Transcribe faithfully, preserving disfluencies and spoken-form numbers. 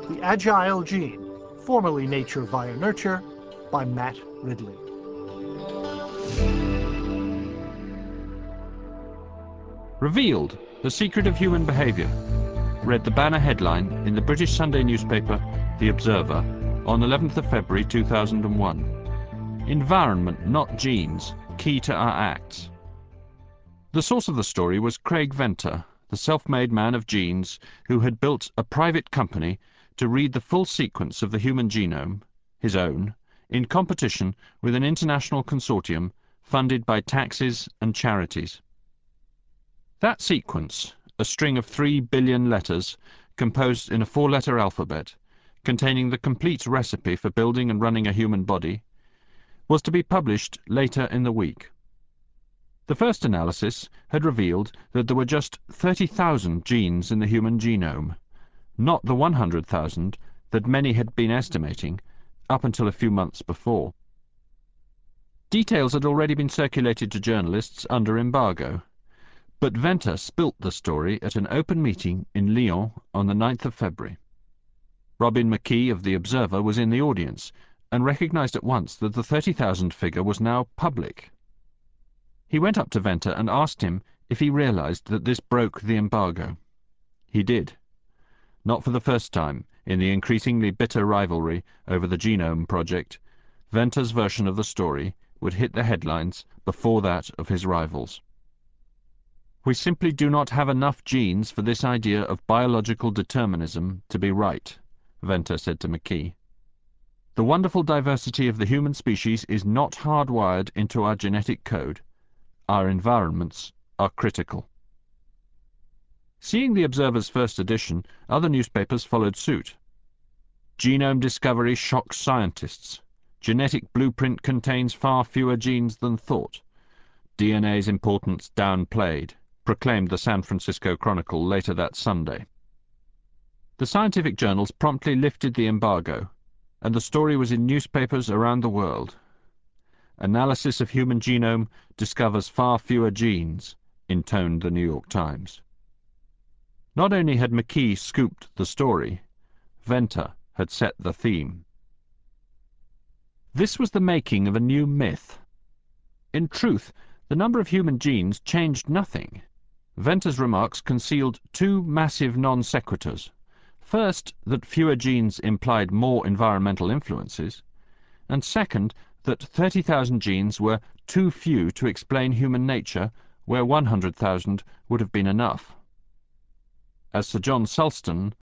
The Agile Gene, formerly Nature via Nurture, by Matt Ridley. Revealed: The Secret of Human Behaviour, read the banner headline in the British Sunday newspaper The Observer on eleventh of February two thousand one. Environment, not genes, key to our acts. The source of the story was Craig Venter, the self-made man of genes who had built a private company to read the full sequence of the human genome, his own, in competition with an international consortium funded by taxes and charities. That sequence, a string of three billion letters composed in a four-letter alphabet, containing the complete recipe for building and running a human body, was to be published later in the week. The first analysis had revealed that there were just thirty thousand genes in the human genome, not the one hundred thousand that many had been estimating up until a few months before. Details had already been circulated to journalists under embargo, but Venter spilt the story at an open meeting in Lyon on the ninth of February. Robin McKee of The Observer was in the audience and recognised at once that the thirty thousand figure was now public. He went up to Venter and asked him if he realised that this broke the embargo. He did. Not for the first time in the increasingly bitter rivalry over the Genome Project, Venter's version of the story would hit the headlines before that of his rivals. We simply do not have enough genes for this idea of biological determinism to be right, Venter said to McKee. The wonderful diversity of the human species is not hardwired into our genetic code. Our environments are critical. Seeing The Observer's first edition, other newspapers followed suit. Genome discovery shocks scientists. Genetic blueprint contains far fewer genes than thought. D N A's importance downplayed, proclaimed the San Francisco Chronicle later that Sunday. The scientific journals promptly lifted the embargo, and the story was in newspapers around the world. Analysis of human genome discovers far fewer genes, intoned the New York Times. Not only had McKee scooped the story, Venter had set the theme. This was the making of a new myth. In truth, the number of human genes changed nothing. Venter's remarks concealed two massive non sequiturs. First, that fewer genes implied more environmental influences, and second, that thirty thousand genes were too few to explain human nature, where one hundred thousand would have been enough. As Sir John Sulston,